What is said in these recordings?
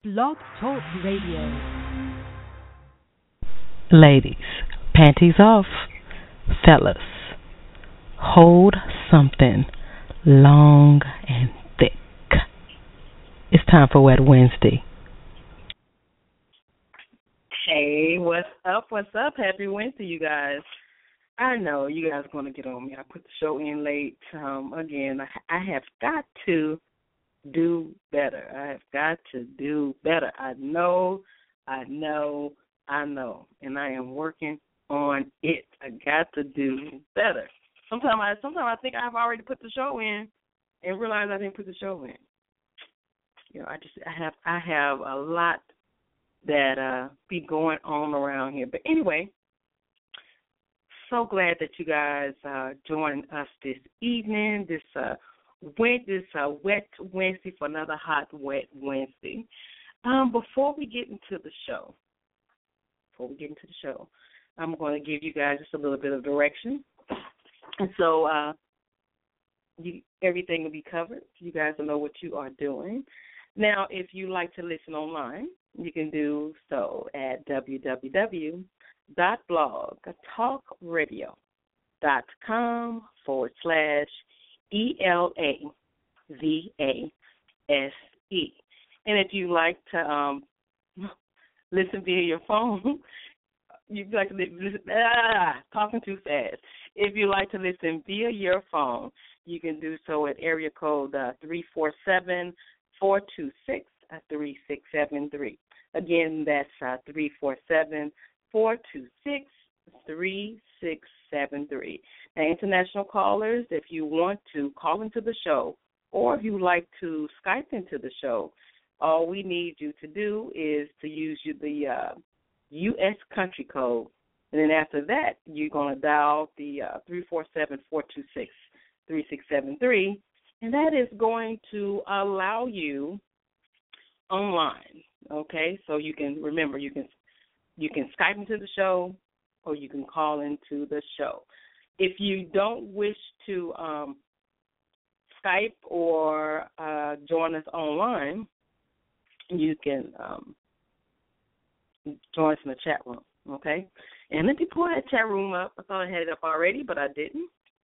Blog Talk Radio. Ladies, panties off. Fellas, hold something long and thick. It's time for Wet Wednesday. Hey, what's up? What's up? Happy Wednesday, you guys. I know you guys are going to get on me. I put the show in late. Again, I have got to do better. I have got to do better. I know, and I am working on it. I got to do better. Sometimes I think I've already put the show in and realize I didn't put the show in. You know, I have a lot that be going on around here. But anyway, so glad that you guys joined us this evening. This Wet Wednesday for another hot Wet Wednesday. Before we get into the show, I'm going to give you guys just a little bit of direction. And so everything will be covered. You guys will know what you are doing. Now, if you like to listen online, you can do so at www.blogtalkradio.com/ELAVASE. And if you like to listen via your phone, you'd like to listen, talking too fast. If you like to listen via your phone, you can do so at area code 347-426-3673. Again, that's 347-426-3673. Now, international callers, if you want to call into the show or if you would like to Skype into the show, all we need you to do is to use the U.S. country code. And then after that, you're going to dial the 347-426-3673, and that is going to allow you online. Okay, so you can Skype into the show or you can call into the show. If you don't wish to Skype or join us online, you can join us in the chat room. Okay, and let me pull that chat room up. I thought I had it up already, but I didn't.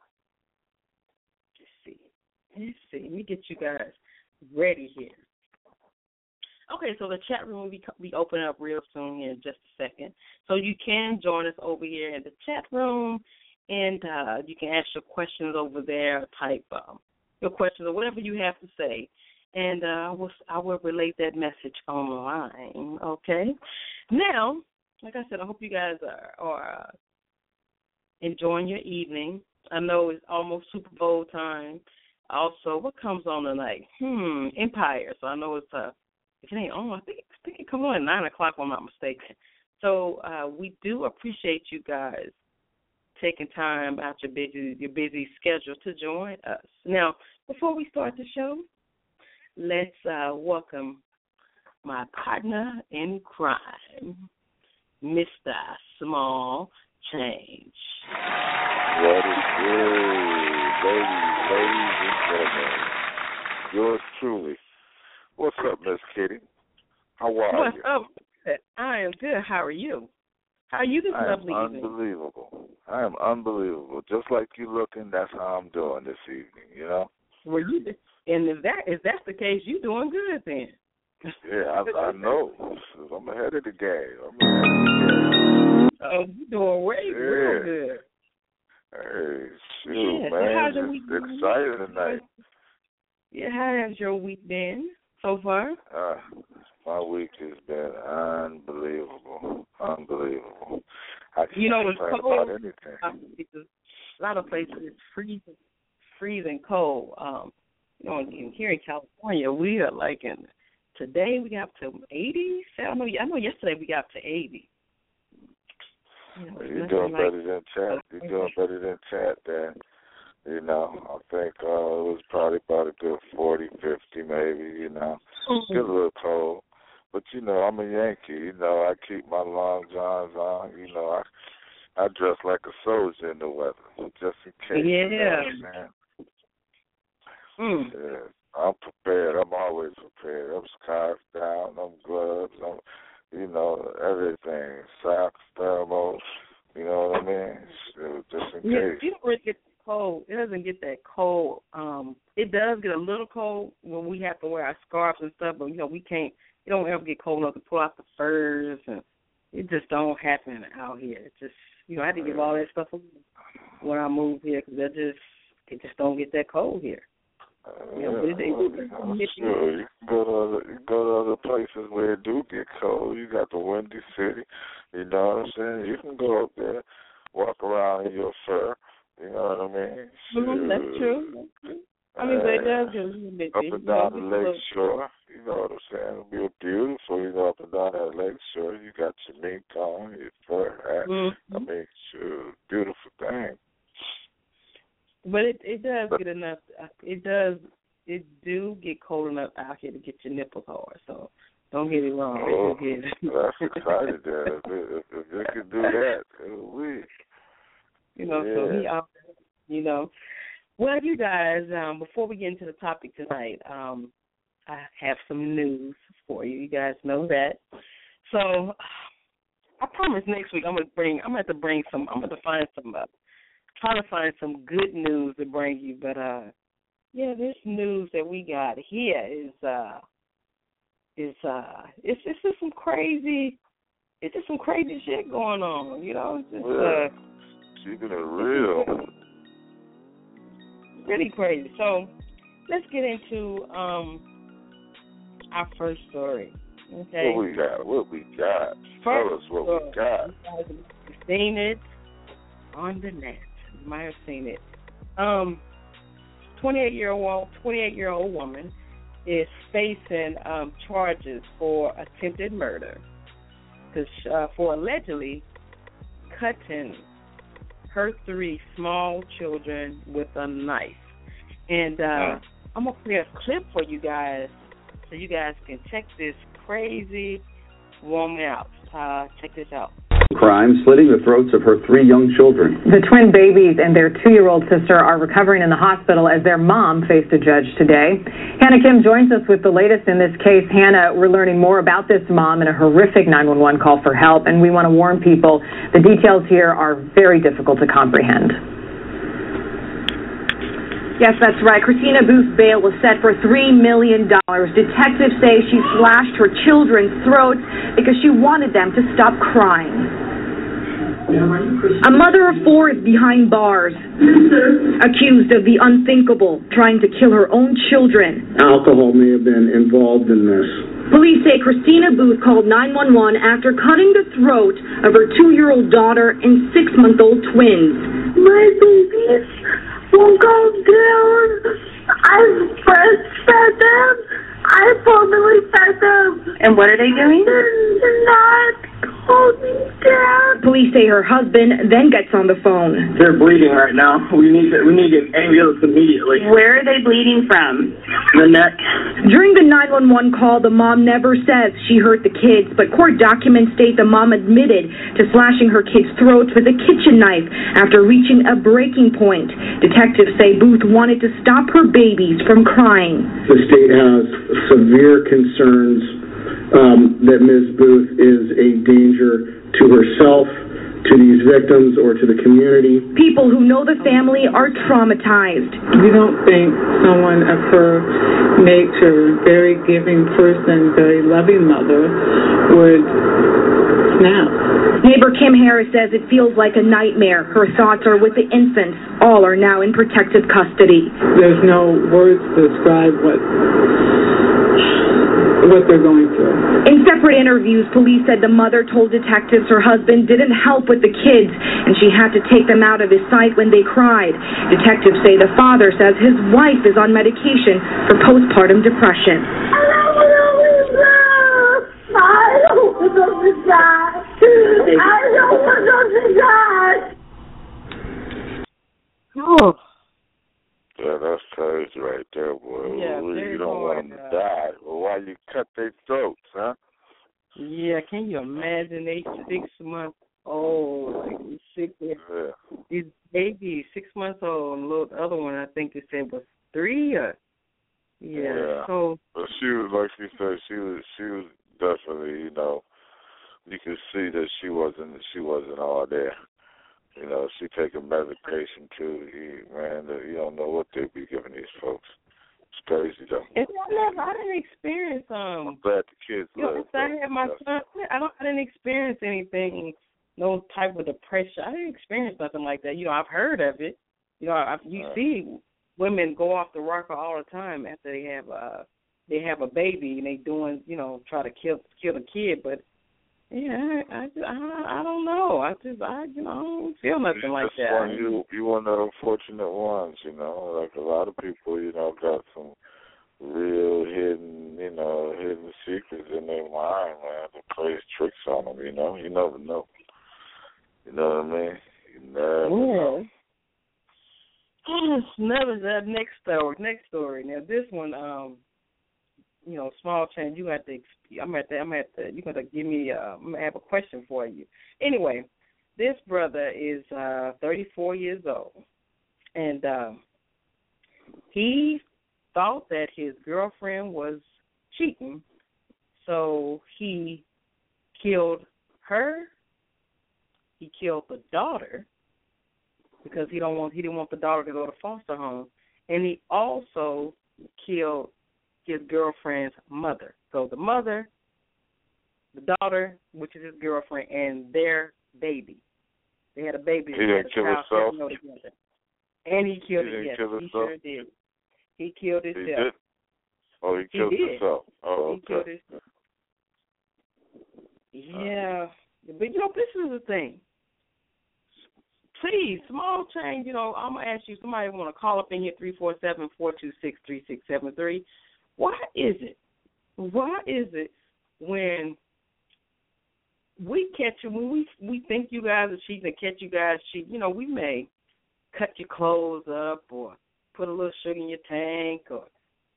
Let's see. Let me get you guys ready here. Okay, so the chat room will be opening up real soon in just a second. So you can join us over here in the chat room, and you can ask your questions over there, type your questions or whatever you have to say, and I will relate that message online, okay? Now, like I said, I hope you guys are enjoying your evening. I know it's almost Super Bowl time. Also, what comes on tonight? Empire. So I know it's if it ain't on, I think it comes on at 9 o'clock, if I'm not mistaken. So we do appreciate you guys taking time out your busy schedule to join us. Now, before we start the show, let's welcome my partner in crime, Mr. Small Change. What is good, ladies and gentlemen? Yours truly. What's up, Miss Kitty? How are you? What's up? I am good. How are you? How are you this lovely evening? I am unbelievable. Just like you looking, that's how I'm doing this evening, you know? Well, and if that's the case, you're doing good then. Yeah, I know. I'm ahead of the game. Oh, you're doing real good. Hey, shoot, man. Just excited tonight. Yeah, how has your week been so far? My week has been unbelievable. I can't it's cold. about anything. A lot of places it's freezing cold. Here in California, we are today we got up to 80. I know yesterday we got up to 80. You're doing better than chat. You're doing better than chat there. You know, I think it was probably about a good 40, 50 maybe, you know. Get a little cold. But, I'm a Yankee. I keep my long johns on. I dress like a soldier in the weather, just in case. Yeah. Yeah. I'm prepared. I'm always prepared. I'm scarf down. I'm gloves. I'm, everything. Socks, thermals. You know what I mean? Just in case. You don't really get cold. It doesn't get that cold. It does get a little cold when we have to wear our scarves and stuff, but we can't. It don't ever get cold enough to pull out the furs, and it just don't happen out here. It just I had to give all that stuff away when I moved here because it just don't get that cold here. Sure. You can go to other places where it do get cold. You got the Windy City. You know what I'm saying? You can go up there, walk around in your fur. You know what I mean? That's true. I mean, but it does get a little bit. Up and down the lake shore. You know what I'm saying? It'll be beautiful. Up and down that lake shore. You got your mink on, your fur hat. Mm-hmm. I mean, sure, beautiful thing. But it does get enough. It do get cold enough out here to get your nipples hard. So don't get it wrong. Oh, that's excited there. If they could do that, we. So he out there, Well, you guys, before we get into the topic tonight, I have some news for you. You guys know that. So I promise next week I'm gonna have to find some good news to bring you. But this news that we got here is just some crazy. It's just some crazy shit going on. It's just keeping it real. Really crazy. So let's get into our first story. Okay. What we got? Tell us what we got. You guys have seen it on the net. You might have seen it. 28-year-old woman is facing charges for attempted murder for allegedly cutting her 3 small children with a knife. And I'm going to play a clip for you guys so you guys can check this crazy woman out. Check this out. Crime, slitting the throats of her 3 young children. The twin babies and their 2-year-old sister are recovering in the hospital as their mom faced a judge today. Hannah Kim joins us with the latest in this case. Hannah, we're learning more about this mom and a horrific 911 call for help, and we want to warn people the details here are very difficult to comprehend. Yes, that's right. Christina Booth's bail was set for $3 million. Detectives say she slashed her children's throats because she wanted them to stop crying. A mother of 4 is behind bars, accused of the unthinkable, trying to kill her own children. Alcohol may have been involved in this. Police say Christina Booth called 911 after cutting the throat of her 2-year-old daughter and 6-month-old twins. My babies won't go down. I breastfed them. I formally fed them. And what are they doing? They're not holding down. Police say her husband then gets on the phone. They're bleeding right now. We need to get ambulance immediately. Where are they bleeding from? The neck. During the 911 call, the mom never says she hurt the kids, but court documents state the mom admitted to slashing her kids' throats with a kitchen knife after reaching a breaking point. Detectives say Booth wanted to stop her babies from crying. The state has severe concerns that Ms. Booth is a danger to herself, to these victims, or to the community. People who know the family are traumatized. You don't think someone of her nature, very giving person, very loving mother, would snap. Neighbor Kim Harris says it feels like a nightmare. Her thoughts are with the infants. All are now in protective custody. There's no words to describe what they're going through. In separate interviews, police said the mother told detectives her husband didn't help with the kids and she had to take them out of his sight when they cried. Detectives say the father says his wife is on medication for postpartum depression. I don't want them to die. I don't want them to die. Oh. Yeah, that's crazy right there, boy. Yeah, you don't want them to die. Well, why you cut their throats, huh? Yeah, can you imagine they 6 months old, like these babies, 6 months old, and the other one I think they said was 3 or Yeah. So. But she was, like you said, she was definitely, you know, you could see that she wasn't all there. You know, she taking medication too. You don't know what they be giving these folks. It's crazy though. I didn't experience I'm glad the kids live. I had my son. I didn't experience anything, no type of depression. I didn't experience nothing like that. You know, I've heard of it. You know, you see women go off the rocker all the time after they have a baby and they doing, you know, try to kill the kid, but. Yeah, I don't know. I don't feel nothing like that. You one of the fortunate ones, you know. Like a lot of people, you know, got some real hidden secrets in their mind, man. That plays tricks on them, you know. You never know. You know what I mean? You never know. Never that next story. Now this one, you know, small change. You have to. I'm at the. You got to give me. I'm gonna have a question for you. Anyway, this brother is 34 years old, and he thought that his girlfriend was cheating, so he killed her. He killed the daughter because he didn't want the daughter to go to foster home, and he also killed his girlfriend's mother. So the mother, the daughter, which is his girlfriend, and their baby. They had a baby. He didn't kill himself? And he killed it, yes. He sure did. He killed himself. He did? Oh, he killed himself. Oh, he killed himself. Yeah. But, you know, this is the thing. Please, small change, you know, I'm going to ask you, somebody want to call up in here, 347-426-3673. Why is it when we catch you, when we think you guys are cheating and catch you guys cheating, you know, we may cut your clothes up or put a little sugar in your tank or,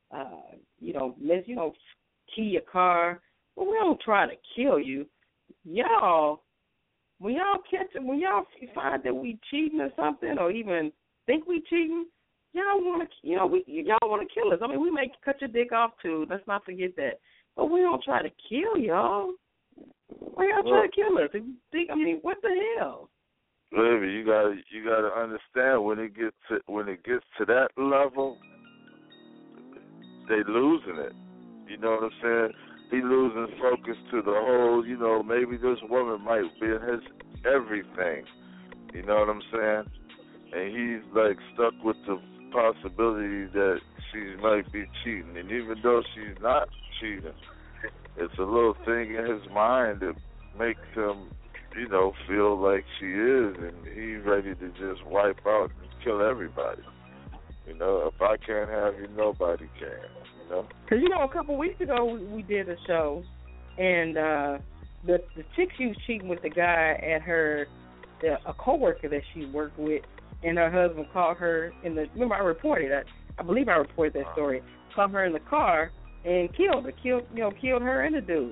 key your car, but we don't try to kill you. Y'all, when y'all find that we cheating or something or even think we cheating, y'all want to kill us. I mean, we may cut your dick off too. Let's not forget that. But we don't try to kill y'all. Why y'all try to kill us? What the hell? Baby, you gotta understand when it gets to that level, they losing it. You know what I'm saying? He losing focus to the whole. You know, maybe this woman might be his everything. You know what I'm saying? And he's like stuck with the possibility that she might be cheating, and even though she's not cheating, it's a little thing in his mind that makes him, you know, feel like she is, and he's ready to just wipe out and kill everybody. You know, if I can't have you, nobody can. You know, because you know, a couple of weeks ago we did a show, and the chick she was cheating with the guy at a coworker that she worked with. And her husband called her remember I reported that. I believe I reported that story. Called her in the car and killed her. Killed her and the dude.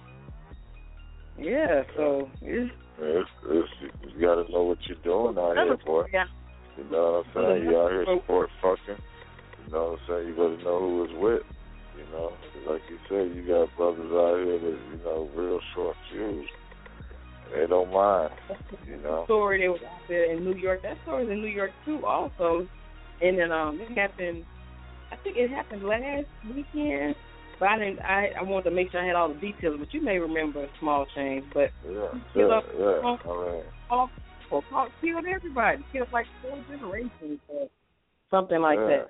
Yeah, so you gotta know what you're doing out here, boy. Yeah. You know what I'm saying? You out here sport fucking. You know what I'm saying? You better know who it's with. You know, like you said, you got brothers out here that, you know, real short fused. They don't mind, you know. Story that was out there in New York. That story's in New York too, also. And then it happened. I think it happened last weekend. But I wanted to make sure I had all the details. But you may remember Small Change. But killed everybody. Killed like 4 generations or something like that.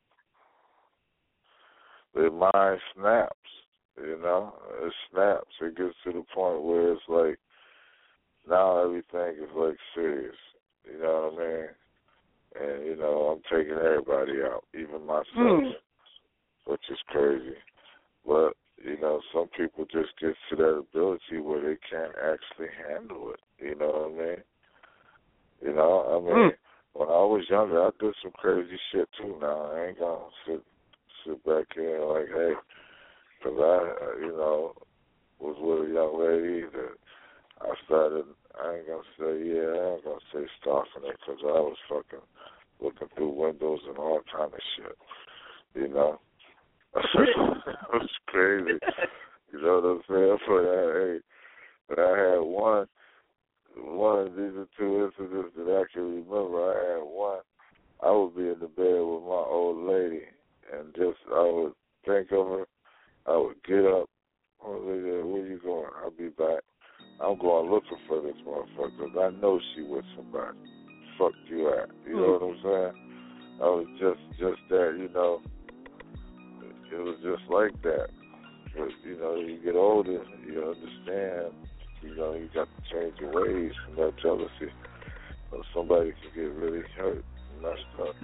Their mind snaps. You know, it snaps. It gets to the point where it's like. Now everything is like serious, you know what I mean? And, you know, I'm taking everybody out, even myself, which is crazy. But, you know, some people just get to that ability where they can't actually handle it, you know what I mean? You know, I mean, when I was younger, I did some crazy shit too now. I ain't going to sit back here and like, hey, because I, you know, was with a young lady that I ain't going to say stalking her because I was fucking looking through windows and all kind of shit, you know. That was crazy. You know what I'm saying? But I had one of these are two incidents that I can remember. I had one. I would be in the bed with my old lady, and I would think of her. I would get up. I would say, where you going? I'll be back. I'm going looking for this motherfucker because I know she with somebody. Fuck you at. You know what I'm saying? I was just that, you know. It was just like that. But, you know, you get older, you understand, you know, you got to change your ways from that jealousy. So somebody can get really hurt and messed up.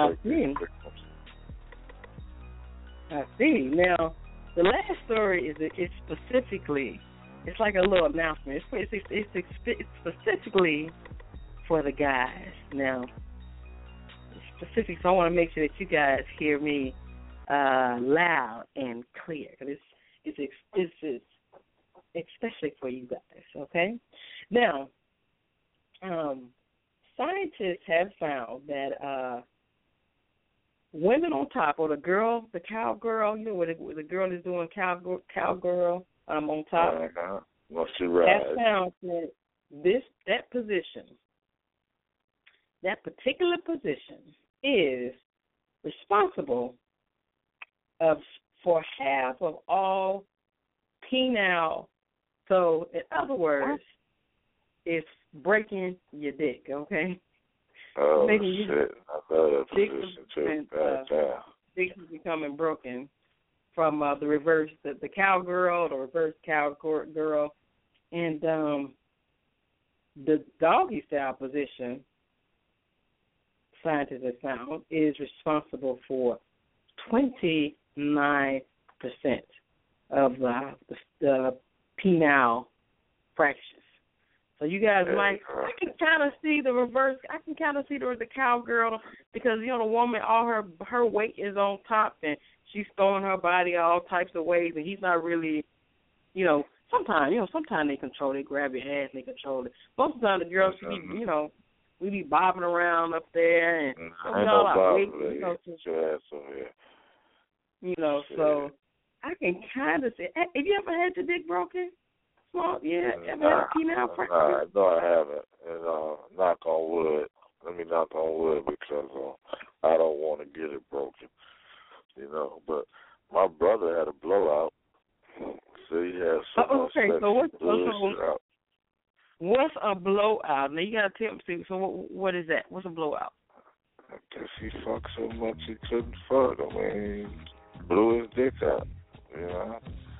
I see. Now, the last story is specifically, it's like a little announcement. It's specifically for the guys. Now, it's specific, so I want to make sure that you guys hear me loud and clear. It's especially for you guys, okay? Now, scientists have found that women on top, or the cowgirl, you know, where the girl is doing cowgirl on top, have found that that particular position is responsible for half of all penile. So, in other words, it's breaking your dick, okay? Oh, shit. I love that position, too. Dicks becoming broken from the reverse, the cowgirl, the reverse cowgirl, and the doggy-style position, scientists have found, is responsible for 29% of the penile fractures. So you guys I can kind of see the reverse. I can kind of see the cowgirl because, you know, the woman, all her weight is on top and she's throwing her body all types of ways, and he's not really, you know, sometimes they control it, grab your ass and they control it. Most of the time the girls, you know, we be bobbing around up there and get your ass over here. You know, so I can kind of see. Have you ever had your dick broken? Well, yeah, ever had a penile fracture? No, I haven't. And knock on wood. Let me knock on wood because I don't want to get it broken. You know, but my brother had a blowout. So he had so what's a blowout? Now you gotta tell me. So what is that? What's a blowout? I guess he fucked so much he couldn't fuck. I mean, he blew his dick out. You know.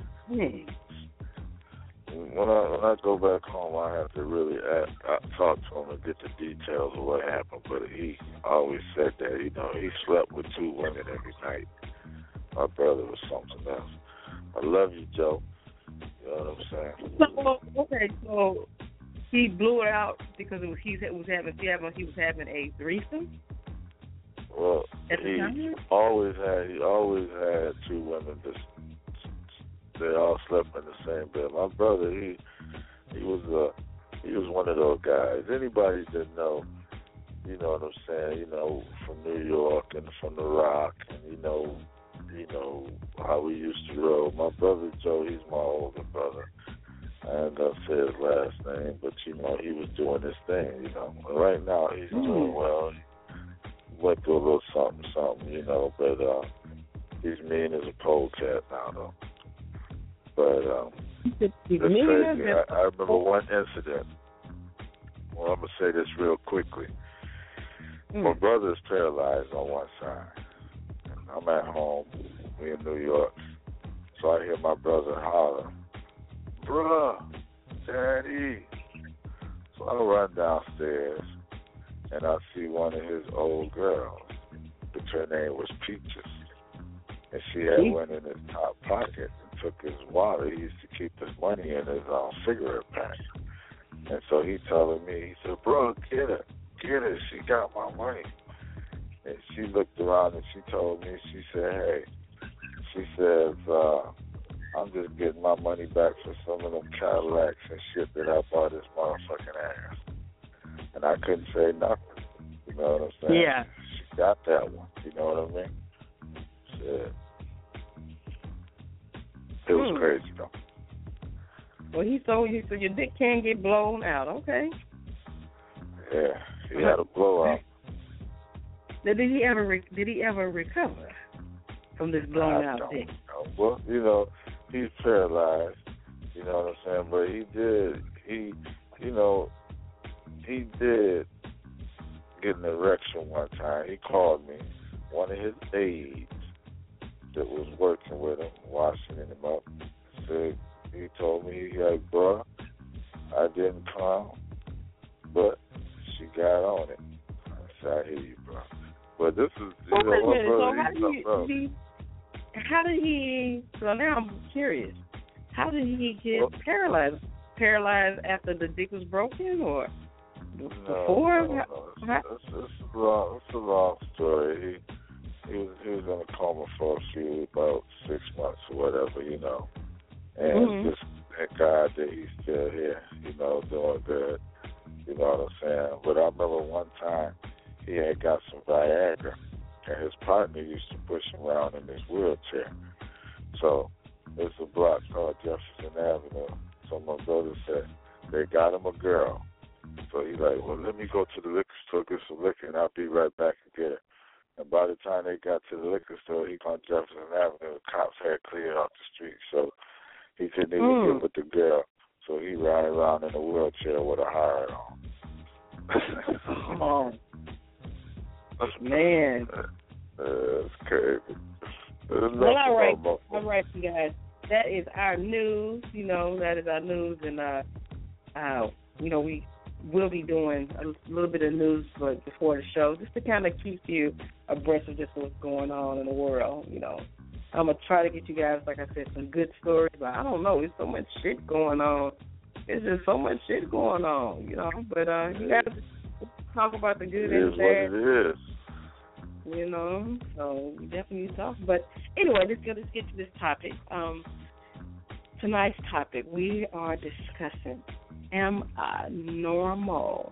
When I go back home, I have to really talk to him and get the details of what happened. But he always said that, you know, he slept with 2 women every night. My brother was something else. I love you, Joe. You know what I'm saying? So he blew it out because he was having a threesome. Well, he always had 2 women. They all slept in the same bed. My brother, he was one of those guys. Anybody that know, you know what I'm saying, you know, from New York and from the Rock, and you know how we used to roll. My brother Joe, he's my older brother. I ain't gonna say his last name, but you know, he was doing his thing, you know. And right now he's doing well. He went through a little something, you know, but he's mean as a polecat now though. But that's crazy. I remember one incident. Well, I'm going to say this real quickly. My brother's paralyzed on one side. I'm at home. We in New York. So I hear my brother holler, "Bruh, Daddy." So I run downstairs, and I see one of his old girls, which her name was Peaches. And she had one in his top pocket. Took his wallet. He used to keep his money in his cigarette pack. And so he telling me, he said, "Bro, get her. She got my money." And she looked around and she told me, she said, "Hey," she says, "I'm just getting my money back for some of them Cadillacs and shit that I bought his motherfucking ass." And I couldn't say nothing. You know what I'm saying? Yeah. She got that one. You know what I mean? Shit. It was crazy though. Well, so your dick can get blown out, okay? Yeah, he had a blowout. Now, did he ever recover from this blown out dick? Well, he's paralyzed. You know what I'm saying? But he did get an erection one time. He called me. One of his aides that was working with him, washing him up, said, he told me, bro, I didn't come, but she got on it. I said, I hear you, bro. But this is, my brother, so now I'm curious, how did he get paralyzed? Paralyzed after the dick was broken, or before? No. It's a long story. He was in a coma for about 6 months or whatever, And just thank God that he's still here, doing good. You know what I'm saying? But I remember one time he had got some Viagra, and his partner used to push him around in his wheelchair. So it's a block called Jefferson Avenue. So my brother said they got him a girl. So he's like, well, let me go to the liquor store, get some liquor, and I'll be right back and get her. And by the time they got to the liquor store, he on Jefferson Avenue, the cops had cleared off the street. So he couldn't even get with the girl. So he ran around in a wheelchair with a hard on. Man. It's crazy. Well, all right, you guys. That is our news. That is our news, and we will be doing a little bit of news before the show, just to kind of keep you abreast of just what's going on in the world. I'm gonna try to get you guys, like I said, some good stories, but I don't know. There's so much shit going on. There's just so much shit going on, But you guys talk about the good and bad. It is what it is. So we definitely talk. But anyway, let's get to this topic. Tonight's topic, we are discussing, am I normal?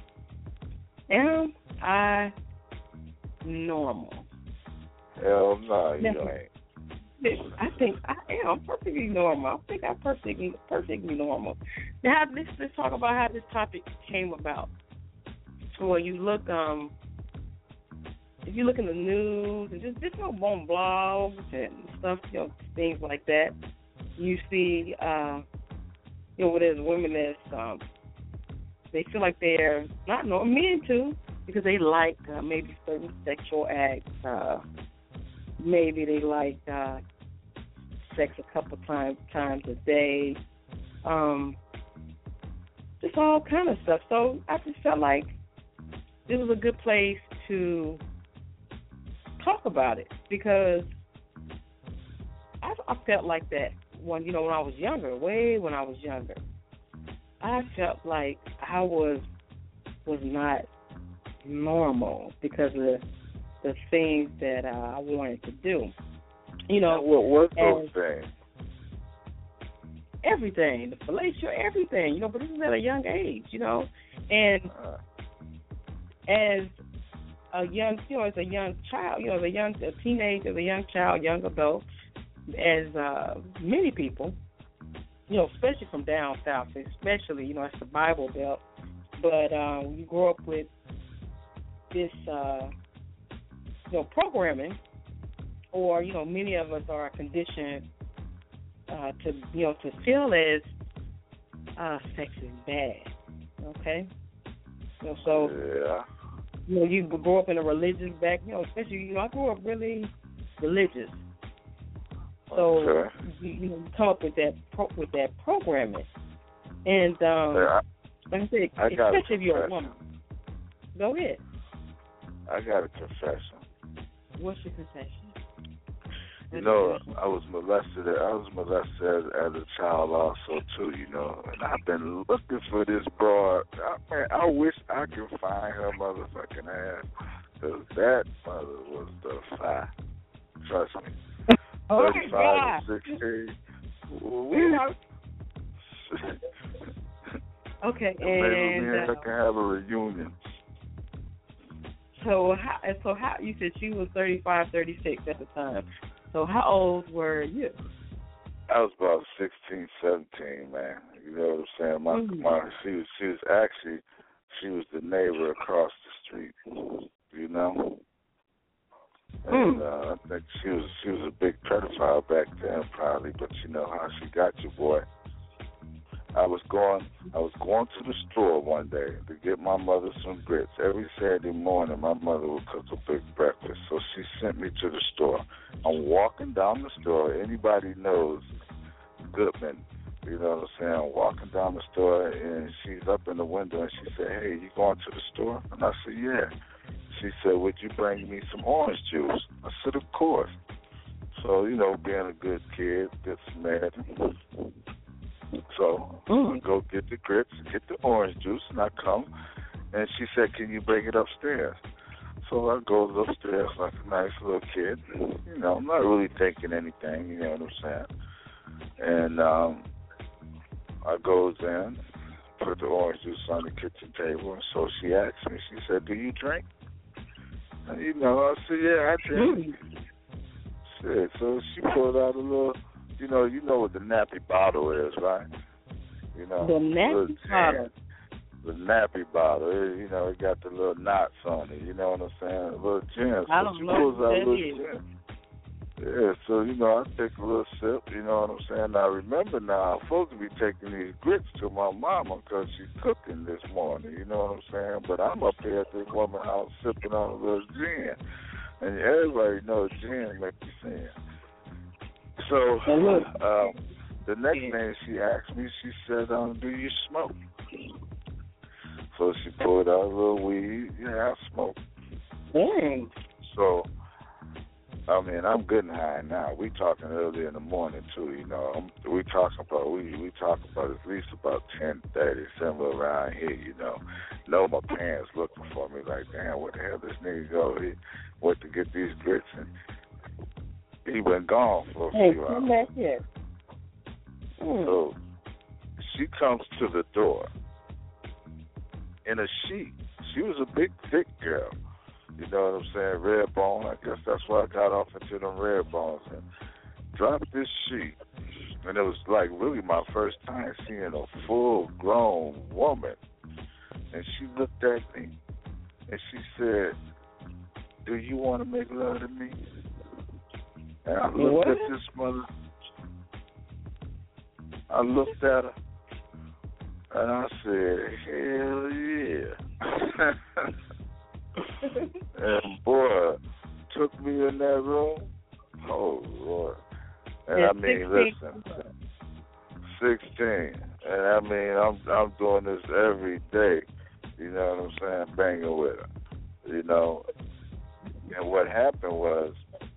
Am I normal? Hell no, you ain't. I think I am perfectly normal. I think I'm perfectly normal. Now, let's talk about how this topic came about. So when you look, if you look in the news and just on blogs and stuff, things like that, you see, where there's women that's, they feel like they're not normal, men too, because they like maybe certain sexual acts. Maybe they like sex a couple times a day, just all kind of stuff. So I just felt like this was a good place to talk about it, because I felt like that when I was younger, when I was younger. I felt like I was not normal because of the things that I wanted to do. What those things? Everything, the fellatio, everything, but this is at a young age, and as a young, as a young child, as a teenager, as a young child, young adult, as many people, especially from down south, especially, it's the Bible Belt, but you grow up with this, programming, or, many of us are conditioned to feel as sex is bad, okay? So, yeah. You grow up in a religious especially, I grew up really religious. So, you come up with that programming. And, like I said, especially if you're a woman. Go ahead. I got a confession. What's your confession? I was molested as a child also too, and I've been looking for this broad. I wish I could find her motherfucking ass, because that mother was the fire. Trust me. 35 and 16. Okay, and maybe me and her can have a reunion. So how you said she was 35, 36 at the time. So how old were you? I was about 16, 17, man. You know what I'm saying? She was the neighbor across the street. You know, and I think she was a big pedophile back then, probably. But you know how she got you, boy. I was going to the store one day to get my mother some grits. Every Saturday morning, my mother would cook a big breakfast, so she sent me to the store. I'm walking down the store. Anybody knows Goodman, you know what I'm saying? I'm walking down the store, and she's up in the window, and she said, "Hey, you going to the store?" And I said, "Yeah." She said, "Would you bring me some orange juice?" I said, "Of course." So, you know, being a good kid, good Samaritan. So I go get the grits, get the orange juice, and I come, and she said, "Can you bring it upstairs?" So I go upstairs like a nice little kid. You know, I'm not really thinking anything, you know what I'm saying? And I goes in, put the orange juice on the kitchen table, and so she asked me, she said, "Do you drink?" And, you know, I said, "Yeah, I drink." Shit, so she pulled out a little, you know what the nappy bottle is, right? You know, the nappy bottle. The nappy bottle, you know, it got the little knots on it. You know what I'm saying? A little gin. I don't know what that is. Yeah, so, you know, I take a little sip, you know what I'm saying? Now, remember now, I'm supposed to be taking these grits to my mama because she's cooking this morning, you know what I'm saying? But I'm up here at this woman's house sipping on a little gin. And everybody knows gin makes you sin. So, the next thing she asked me, she said, "Do you smoke?" So she pulled out a little weed. Yeah, I smoke. So, I mean, I'm good and high now. We talking early in the morning too, you know. We talking about at least about 10:30, somewhere around here, you know. Know my parents looking for me like, damn, where the hell this nigga go? He went to get these grits and he been gone for a few hours. Come back here. So she comes to the door in a sheet. She was a big, thick girl. You know what I'm saying? Red bone. I guess that's why I got off into them red bones and dropped this sheet. And it was like really my first time seeing a full-grown woman. And she looked at me and she said, "Do you want to make love to me?" And I looked at this mother. I looked at her and I said, "Hell yeah." And boy, took me in that room. Oh Lord! And I mean, 16. Listen, 16, and I mean, I'm doing this every day. You know what I'm saying? Banging with her. You know, and what happened was,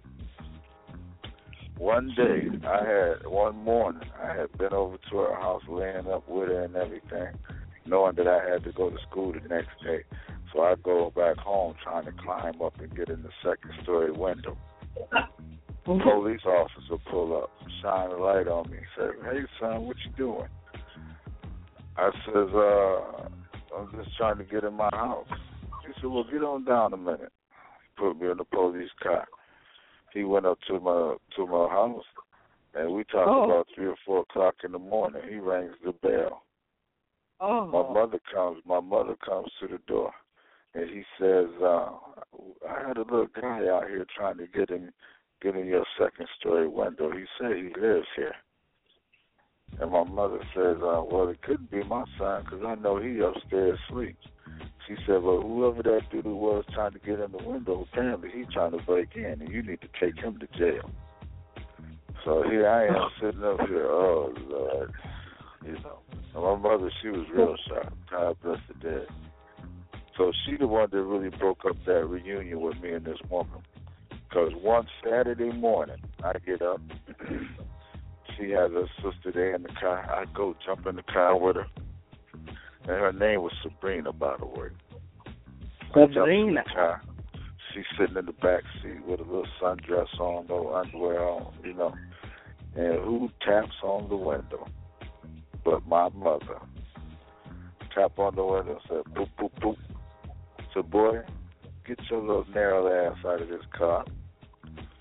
one morning, I had been over to her house, laying up with her and everything, knowing that I had to go to school the next day. So I go back home trying to climb up and get in the second-story window. Police officer pull up, shine a light on me, said, "Hey, son, what you doing?" I says, "I'm just trying to get in my house." He said, "Well, get on down a minute." He put me in the police car. He went up to my house, and we talked about 3 or 4 o'clock in the morning. He rings the bell. My mother comes to the door. And he says, "I had a little guy out here trying to get in your second-story window. He said he lives here." And my mother says, "Well, it couldn't be my son because I know he upstairs asleep." She said, "Well, whoever that dude was trying to get in the window, apparently he's trying to break in, and you need to take him to jail." So here I am sitting up here, oh, Lord. You know, and my mother, she was real sharp. God bless the dead. So she the one that really broke up that reunion with me and this woman. Because one Saturday morning, I get up. She has her sister there in the car. I go jump in the car with her. And her name was Sabrina, by the way. Sabrina. She's sitting in the back seat with a little sundress on, no underwear on, you know. And who taps on the window but my mother? Tap on the window and said, "Boop, boop, boop." So, boy, get your little narrow ass out of this car.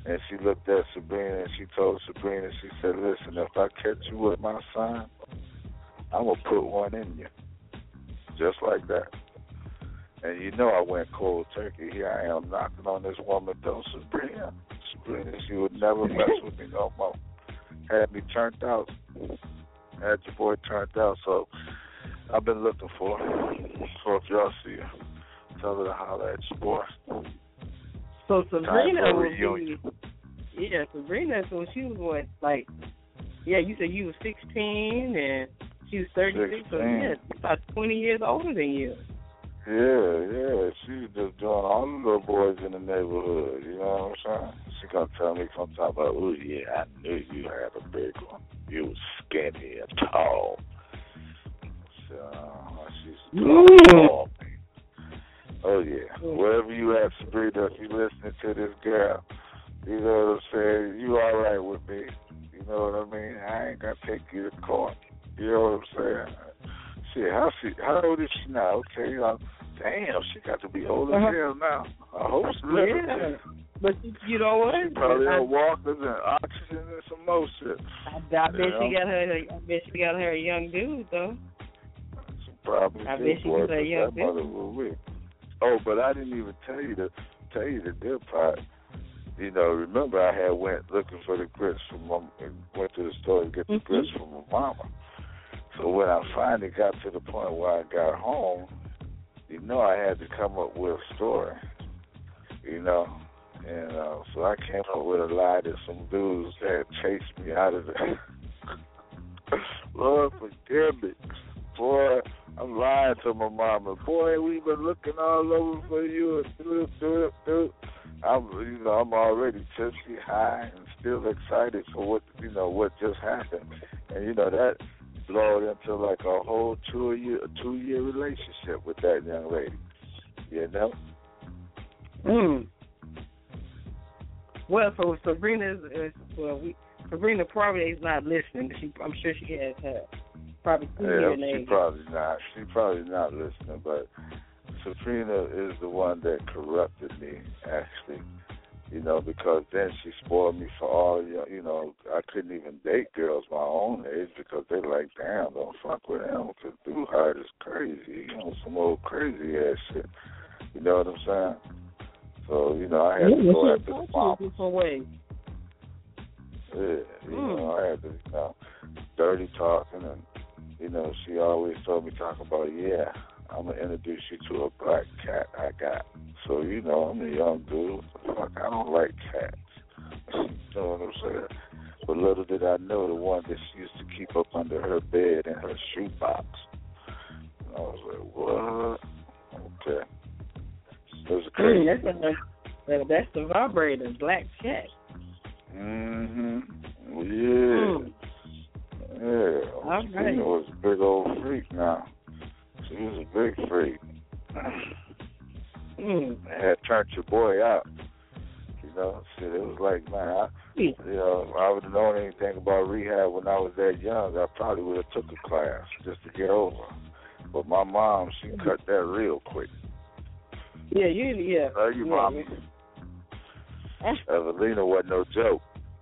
And she looked at Sabrina and she told Sabrina, she said, listen, if I catch you with my son, I'm going to put one in you. Just like that. And you know I went cold turkey. Here I am knocking on this woman, though, Sabrina, she would never mess with me no more. Had me turned out. Had your boy turned out. So I've been looking for her. So if y'all see her, tell her to holler at your boy. So Sabrina was reunion. Yeah, Sabrina, so she was what, like, yeah, you said you was 16 and she was 36, 16. So yeah, about 20 years older than you. Yeah, she was just doing all the little boys in the neighborhood, you know what I'm saying? She gonna tell me sometime about, oh yeah, I knew you had a big one. You was skinny and tall. So she's tall. Oh yeah. Wherever you at, Sabrina, if you listening to this girl, you know what I'm saying, you all right with me. You know what I mean? I ain't gonna take you to court. You know what I'm saying? Shit, how old is she now? Okay, damn, she got to be old as hell now. I hope so. Yeah, but you know what? She probably on walkers and oxygen and some more shit. I bet she got her a young dude though. She probably I bet she was a young dude. Oh, but I didn't even tell you the good part. You know, remember I had went looking for the grits from went to the store to get the grits from my mama. So when I finally got to the point where I got home, you know, I had to come up with a story, you know. And so I came up with a lie that some dudes had chased me out of the... Lord forgive me. Boy, I'm lying to my mama. Boy, we've been looking all over for you. I'm already tipsy, high, and still excited for what just happened. And, you know, that blowed into like a whole 2-year relationship with that young lady. You know? Well, so Sabrina probably is not listening. I'm sure she has probably 2 years. Yeah, she's probably not listening. But Sabrina is the one that corrupted me, actually. You know, because then she spoiled me for all, you know, I couldn't even date girls my own age because they like, damn, don't fuck with him because dude hard is crazy, you know, some old crazy ass shit. You know what I'm saying? So, you know, I had to go after the mom. Yeah, you know, I had to, you know, dirty talking and, you know, she always told me talking about, yeah, I'm going to introduce you to a black cat I got. So, you know, I'm a young dude. Fuck, I don't like cats. You know what I'm saying? But little did I know the one that she used to keep up under her bed in her shoebox. And I was like, what? Okay. It was crazy. That's the vibrator, black cat. Yeah. Yeah. All She right. was a big old freak now. She was a big freak. Had turned your boy out. You know, shit, it was like, man, I would have known anything about rehab when I was that young. I probably would have took a class just to get over. But my mom, she cut that real quick. Yeah. Love you, mommy. Evelina wasn't no joke.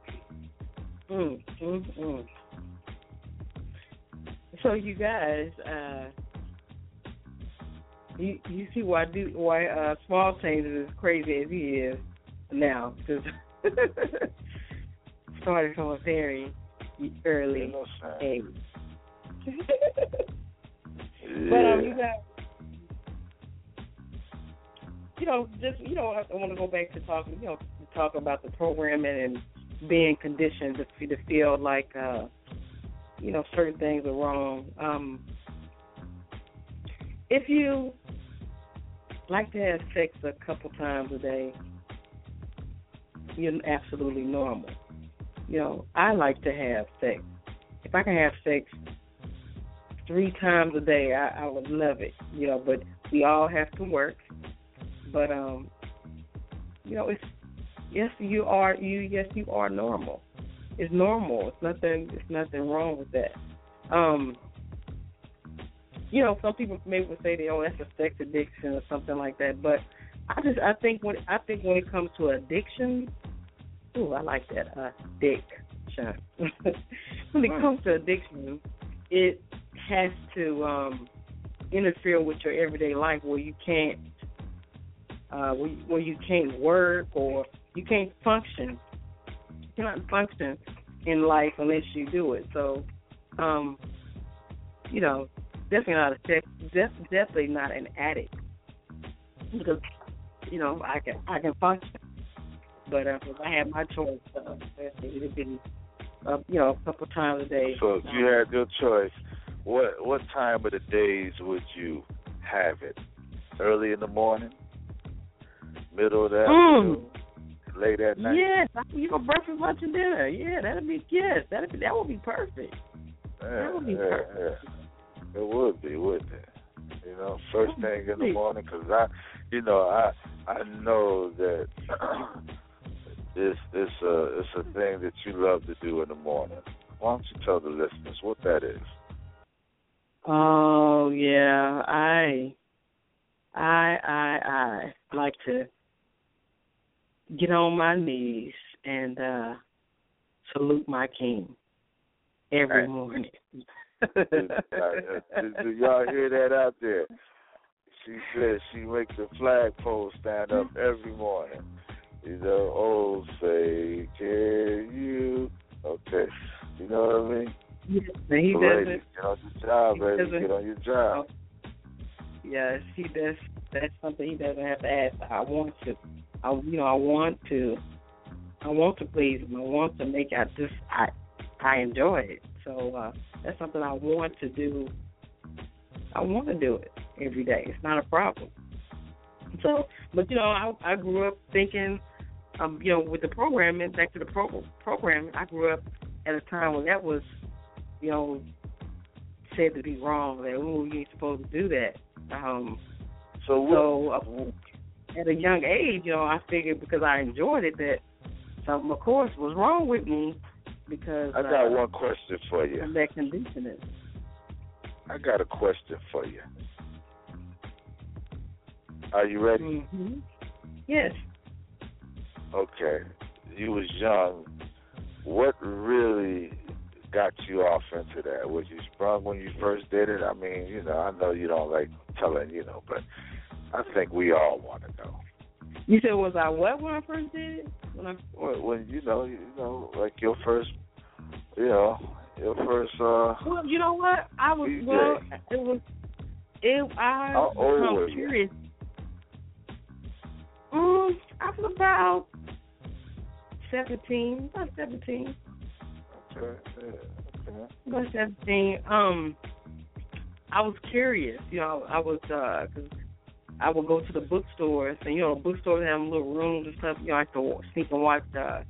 So you guys, you see why Small Change is as crazy as he is now, because started from a very early age. But you guys, I want to go back to talk about the programming and being conditioned to feel like, certain things are wrong. If you like to have sex a couple times a day, you're absolutely normal. I like to have sex. If I can have sex 3 times a day, I would love it. But we all have to work. But it's yes, you are normal. It's normal. It's nothing wrong with that. Some people maybe would say that's a sex addiction or something like that. But I think when it comes to addiction, Ooh, I like that. Addiction. When it comes to addiction, it has to interfere with your everyday life where you can't, where you can't work or you can't function. You cannot function in life unless you do it. So, definitely not an addict because I can function. But if I had my choice, it would be a couple times a day. So if you had your choice, what time of the days would you have it? Early in the morning, middle of the afternoon, late at night. Yes, breakfast, lunch, and dinner. Yeah, that would be perfect. That would be perfect. Yeah. It would be, wouldn't it? First thing in the morning, because I know that it's a thing that you love to do in the morning. Why don't you tell the listeners what that is? Oh yeah, I like to get on my knees and salute my king every morning. Do y'all hear that out there? She says she makes the flagpole stand up every morning. Oh, say, can you? Okay. You know what I mean? Yes, he doesn't. Get on your job, baby. Get on your job. Yes, he does. That's something he doesn't have to ask. I want to. I want to please him. I want to make. I enjoy it. So that's something I want to do. I want to do it every day. It's not a problem. So, but I grew up thinking, with the programming, back to the programming, I grew up at a time when that was, said to be wrong. That you ain't supposed to do that. So at a young age, I figured because I enjoyed it that something, of course, was wrong with me because I got one question for you. That conditioning. I got a question for you. Are you ready? Mm-hmm. Yes. Okay. You was young. What really got you off into that? Was you sprung when you first did it? I mean, I know you don't like telling, but I think we all want to know. You said, was I what when I first did it? When like your first, your first. Well, you know what? I was DJ. How old were you? I was about 17. About 17. Okay. About 17. I was curious. I was because I would go to the bookstores, and bookstores have little rooms and stuff. I used to sneak and watch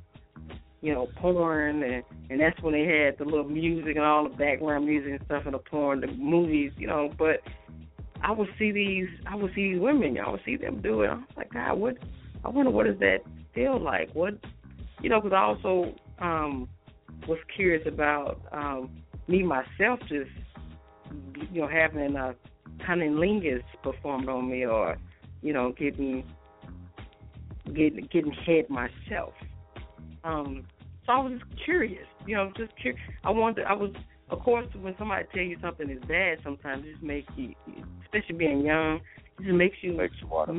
porn, and that's when they had the little music and all the background music and stuff in the porn, the movies, But I would see these women. I would see them do it. I was like, God, what? I wonder what does that feel like? What? Because I also was curious about me myself, just having a cunnilingus performed on me, or getting head myself. So I was just curious, just curious. I was, of course, when somebody tell you something is bad, sometimes it just makes you, especially being young, it just makes you want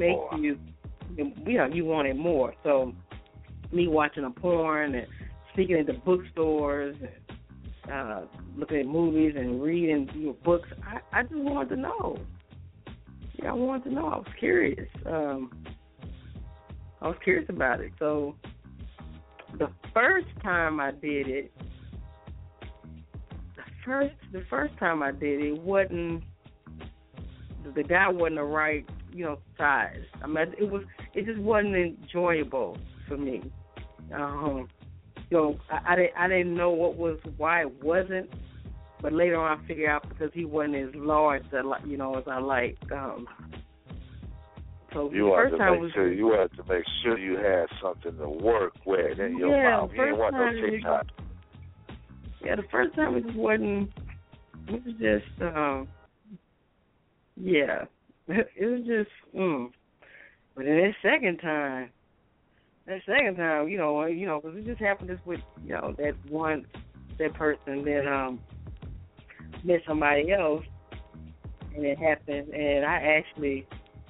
it more. So me watching a porn and sneaking into bookstores and looking at movies and reading books, I just wanted to know. Yeah, I wanted to know. I was curious. I was curious about it. So the first time I did it, the first time I did it, wasn't, the guy wasn't the right, size. I mean, it just wasn't enjoyable for me. I didn't know why it wasn't, but later on I figured out because he wasn't as large as I like. So you wanted to make sure you had something to work with in your mouth. You didn't want no TikTok. Yeah, the first time it just wasn't. It was just, it was just. But then that second time, That second time, because it just happened just with, that person that met somebody else, and it happened, and I actually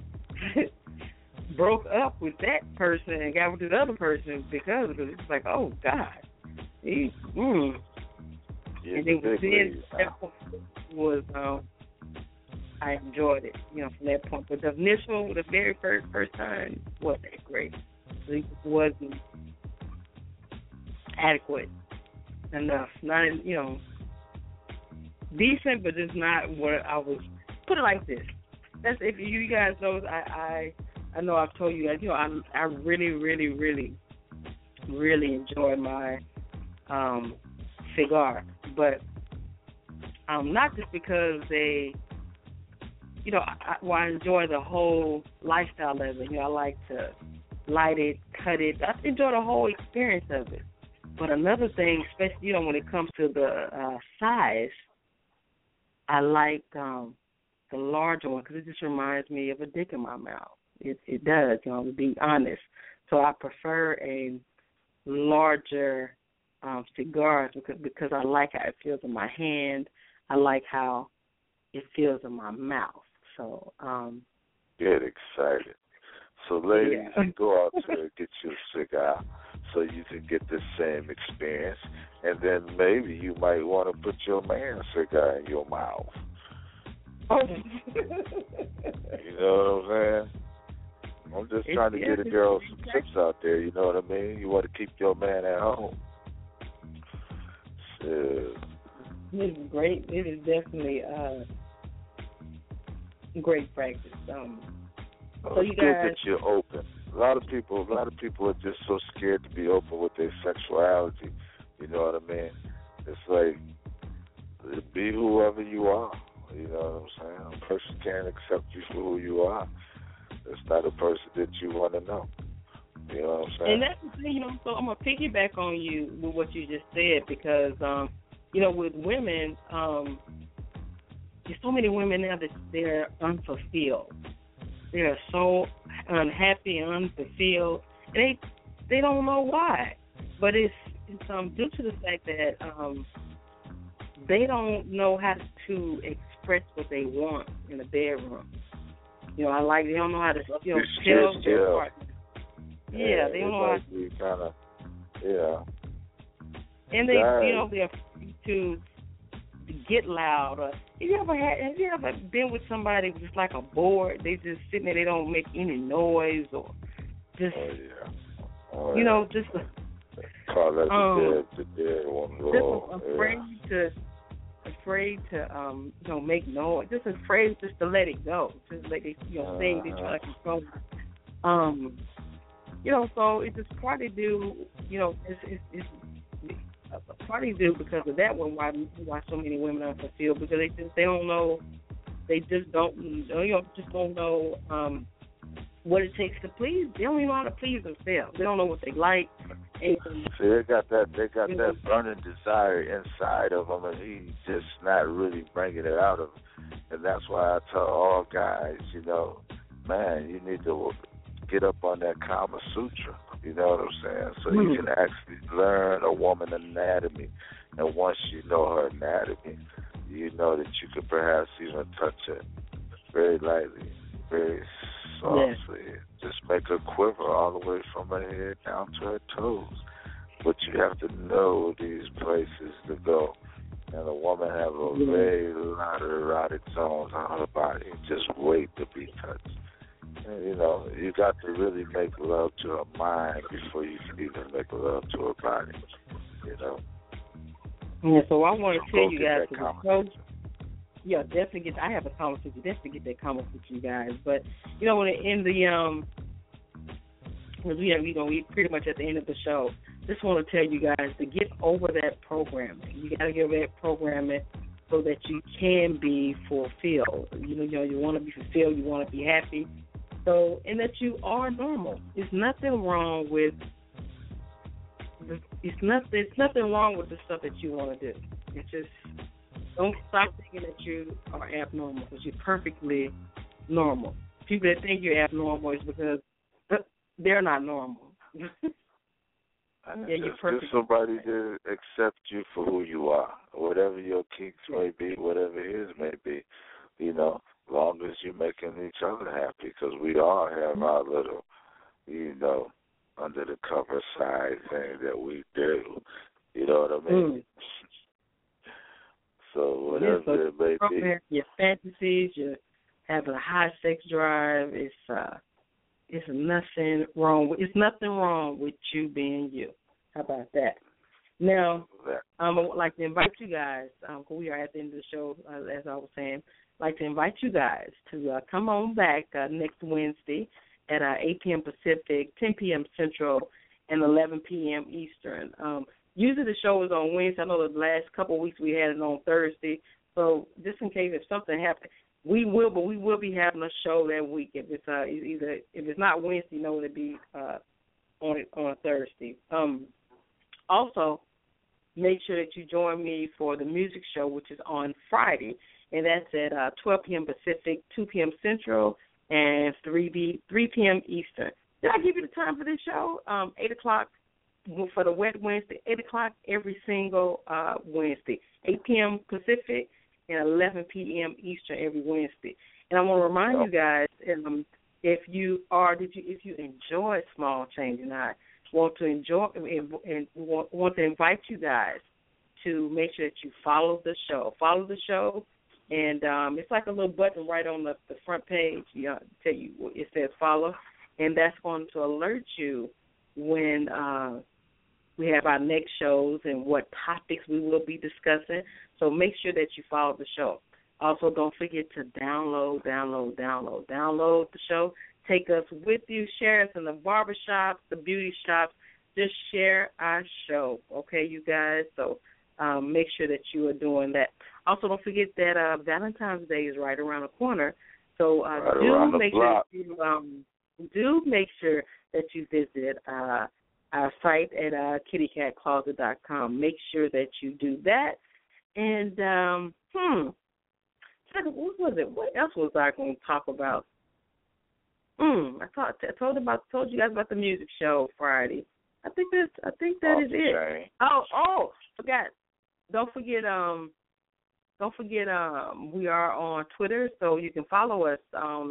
broke up with that person and got with this other person because of it. It's like, oh God, Yeah, and then that point was I enjoyed it, from that point. But the very first time wasn't that great. It wasn't adequate enough. Not, decent, but it's not what I was. Put it like this. That's if you guys know. I know I've told you guys. I really, really, really, really enjoy my cigar, but not just because they. I enjoy the whole lifestyle of it. I like to light it, cut it. I enjoy the whole experience of it. But another thing, especially when it comes to the size, I like the larger one because it just reminds me of a dick in my mouth. It does, to be honest. So I prefer a larger cigars because I like how it feels in my hand. I like how it feels in my mouth. So get excited. So ladies, go out there and get you a cigar so you can get the same experience, and then maybe you might want to put your man's cigar in your mouth. You know what I'm saying? I'm just trying to get a girl some tips out there, you know what I mean? You want to keep your man at home. So. It is great. It is definitely great practice. So you it's guys, good that you're open. A lot of people are just so scared to be open with their sexuality. You know what I mean? It's like, be whoever you are. You know what I'm saying? A person can't accept you for who you are. It's not a person that you want to know. You know what I'm saying? And that's the thing, so I'm going to piggyback on you with what you just said because, with women, there's so many women now that they're unfulfilled. They're so unhappy and unfulfilled. And they don't know why. But it's due to the fact that they don't know how to express what they want in the bedroom. They don't know how to tell their partner. Yeah, they don't know how to. And they're afraid to get loud. Have you ever been with somebody just like a bored? They just sitting there, they don't make any noise or just, just call that the dead one. Just afraid to make noise. Just afraid just to let it go. Just let it, say they try to control it. So it's just partly due, it's partly due because of that one. Why so many women are unfulfilled, because they don't know, they just don't know what it takes to please. They don't even know how to please themselves. They don't know what they like. And see, they got that burning desire inside of them, and he's just not really bringing it out of them. And that's why I tell all guys, man, you need to get up on that Kama Sutra. You know what I'm saying? So you can actually learn a woman's anatomy. And once you know her anatomy, you know that you could perhaps even touch it very lightly, very softly. Just make her quiver all the way from her head down to her toes. But you have to know these places to go. And a woman have a very lot of erotic zones on her body. Just wait to be touched. And, you got to really make love to her mind before you can even make love to her body. Yeah, so I want to tell you guys, definitely get. I have a conversation. Definitely get that conversation with you guys. But when in the we pretty much at the end of the show. Just want to tell you guys to get over that programming. You got to get over that programming so that you can be fulfilled. You want to be fulfilled. You want to be happy. So, and that you are normal. There's nothing wrong with. It's nothing wrong with the stuff that you want to do. It's just don't stop thinking that you are abnormal, because you're perfectly normal. People that think you're abnormal is because they're not normal. Yeah, you're perfect. Just somebody to accept you for who you are, whatever your kinks may be, whatever his may be, you know, long as you're making each other happy, because we all have our little, you know, under the cover side thing that we do. You know what I mean? So whatever it may be. Your fantasies, you're having a high sex drive, it's nothing wrong. It's nothing wrong with you being you. How about that? Now, I would like to invite you guys, because we are at the end of the show, as I was saying, I'd like to invite you guys to come on back next Wednesday at 8 p.m. Pacific, 10 p.m. Central, and 11 p.m. Eastern. Usually the show is on Wednesday. I know the last couple of weeks we had it on Thursday. So just in case if something happens, we will be having a show that week. If it's if it's not Wednesday, it'll be on a Thursday. Also, make sure that you join me for the music show, which is on Friday, and that's at 12 p.m. Pacific, 2 p.m. Central, and 3 p.m. Eastern. Did I give you the time for this show? 8 o'clock for the Wet Wednesday, 8 o'clock every single Wednesday, 8 p.m. Pacific and 11 p.m. Eastern every Wednesday. And I want to remind you guys, if you enjoy Small Change, and I want to invite you guys to make sure that you follow the show. Follow the show, and it's like a little button right on the front page. Tell you it says follow, and that's going to alert you when we have our next shows and what topics we will be discussing. So make sure that you follow the show. Also, don't forget to download the show. Take us with you. Share us in the barbershops, the beauty shops. Just share our show, okay, you guys? So make sure that you are doing that. Also, don't forget that Valentine's Day is right around the corner. So do make sure that you visit our site at kittycatcloset.com. Make sure that you do that. And what was it? What else was I going to talk about? I told you guys about the music show Friday. I think that is it. Oh, forgot. Don't forget. We are on Twitter, so you can follow us on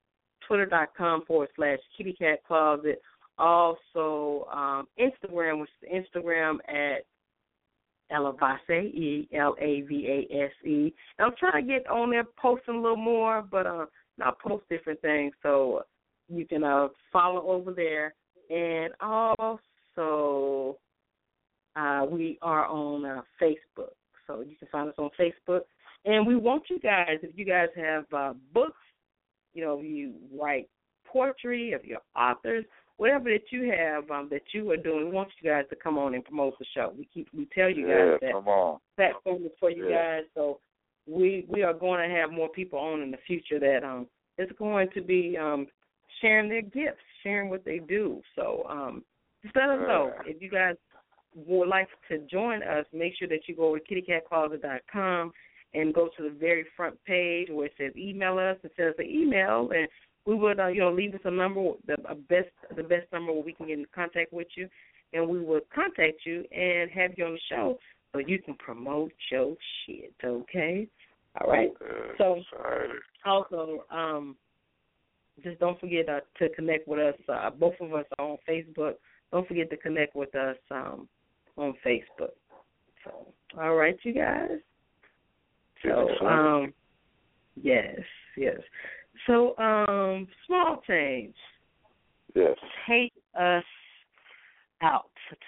twitter.com/kittycatcloset. Also, Instagram, which is Instagram at Elavase, Elavase. I'm trying to get on there, posting a little more, but I'll post different things, so you can follow over there. And also, we are on Facebook, so you can find us on Facebook. And we want you guys, if you guys have books, if you write poetry, if you're authors, whatever that you have that you are doing, we want you guys to come on and promote the show. We tell you guys that platform is for you guys. So we are going to have more people on in the future that is going to be sharing their gifts, sharing what they do. So just let us know. If you guys would like to join us, make sure that you go to kittycatcloset.com and go to the very front page where it says email us. It says the email, and we would, leave us a number, the best number where we can get in contact with you, and we will contact you and have you on the show so you can promote your shit, okay? All right? So, also, just don't forget to connect with us. Both of us are on Facebook. Don't forget to connect with us on Facebook. So, all right, you guys? So, yes. So, Small Change. Yes. Take us out.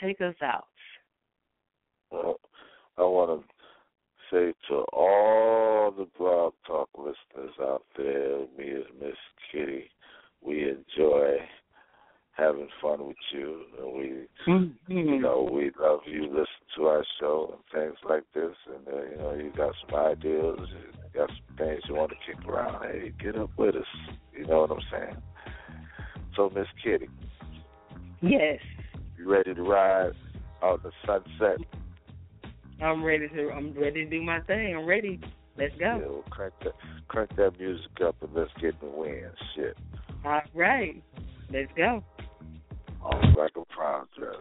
Well, I want to say to all the Blog Talk listeners out there, me as Miss Kitty, we enjoy having fun with you, and we we love you, listen to our show and things like this, and you got some ideas, you got some things you want to kick around, hey, get up with us, you know what I'm saying? So, Miss Kitty. Yes. You ready to ride out the sunset? I'm ready to do my thing. I'm ready. Let's go. Yeah, well, crank that music up and let's get in the wind. Shit. All right. Let's go. almost like a prom dress.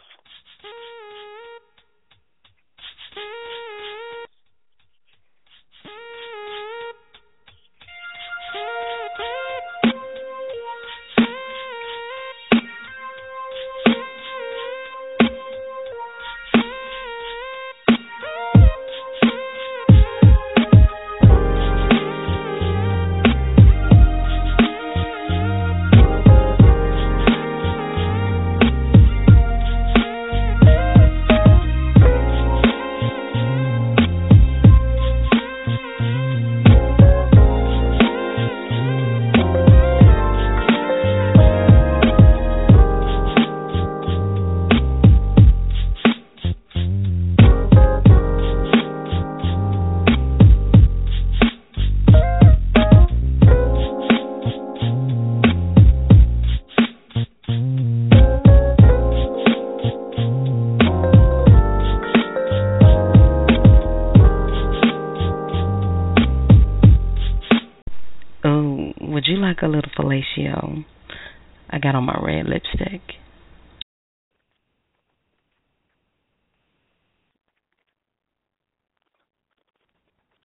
Would you like a little fellatio? I got on my red lipstick.